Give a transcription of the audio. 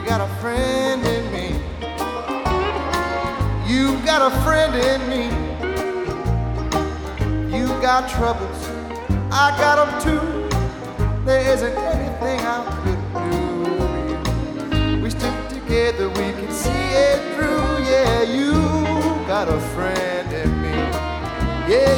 got a friend in me. You've got a friend in me. You got troubles, I got them too. There isn't anything I couldn't do for you. We stick together, we can see it through. Yeah, you got a friend in me. Yeah,